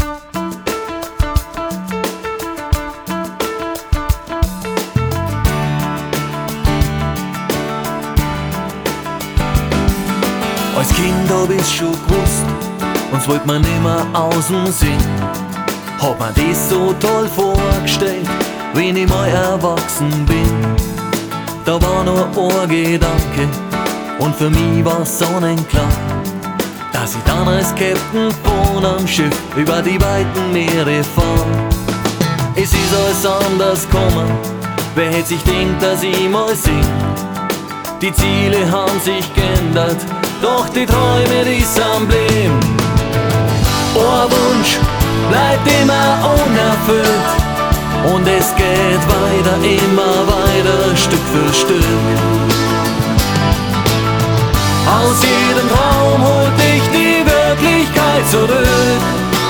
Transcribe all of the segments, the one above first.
Als Kind hab ich's schon gewusst, uns wollt man nimmer außen sehen. Hab mir das so toll vorgestellt, wenn ich mal erwachsen bin. Da war nur ein Gedanke und für mich war's sonnenklar, dass ich dann als Captain von einem Schiff über die weiten Meere fahr. Es ist alles anders gekommen, wer hätte sich gedacht, dass ich mal sing. Die Ziele haben sich geändert, doch die Träume, die sind blieben. Ein Wunsch bleibt immer unerfüllt und es geht weiter, immer weiter, Stück für Stück. Aus jedem Traum holt dich die Wirklichkeit zurück.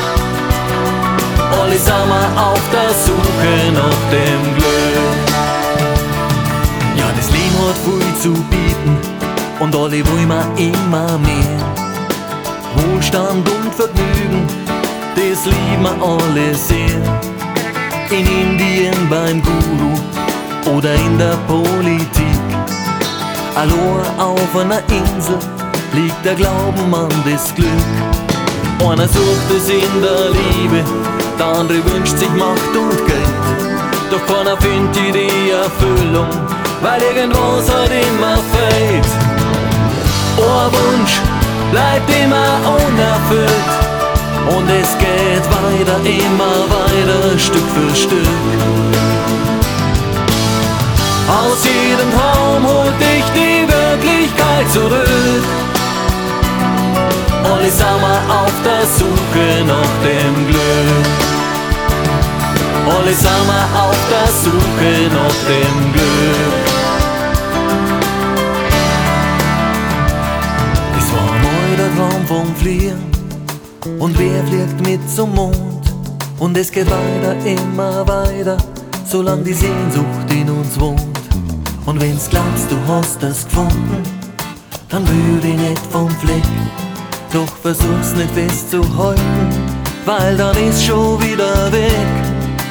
Alle sind wir auf der Suche nach dem Glück. Ja, das Leben hat viel zu bieten und alle wollen wir immer mehr. Wohlstand und Vergnügen, das lieben wir alle sehr. In Indien beim Guru oder in der Politik. Allein auf einer Insel liegt der Glauben an das Glück. Einer sucht es in der Liebe, der andere wünscht sich Macht und Geld. Doch keiner findet die Erfüllung, weil irgendwas halt immer fehlt. Ein Wunsch bleibt immer unerfüllt und es geht weiter, immer weiter, Stück für Stück. Aus jedem Traum holt dich die Wirklichkeit zurück. Alle sind wir auf der Suche nach dem Glück. Alle sind wir auf der Suche nach dem Glück. Es war mal der Traum vom Fliegen und wer fliegt mit zum Mond? Und es geht weiter, immer weiter, solange die Sehnsucht in uns wohnt. Und wenn's glaubst, du hast es gefunden, dann würde ich nicht vom Fleck. Doch versuch's nicht festzuhalten, weil dann ist schon wieder weg.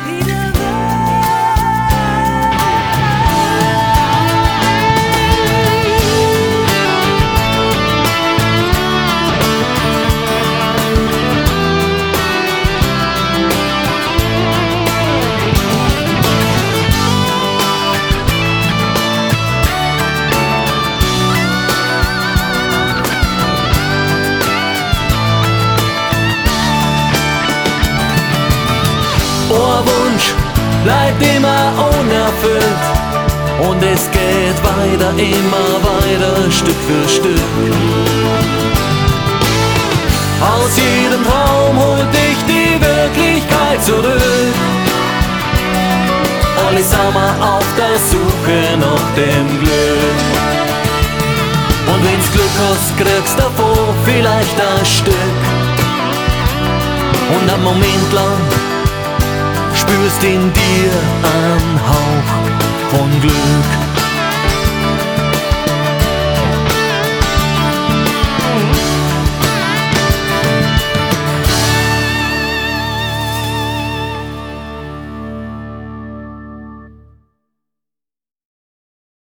Ein Wunsch bleibt immer unerfüllt und es geht weiter, immer weiter, Stück für Stück. Aus jedem Traum holt dich die Wirklichkeit zurück. Alle sind wir auf der Suche nach dem Glück. Und wenn's Glück hast, kriegst davon vielleicht ein Stück. Und einen Moment lang spürst in dir einen Hauch von Glück.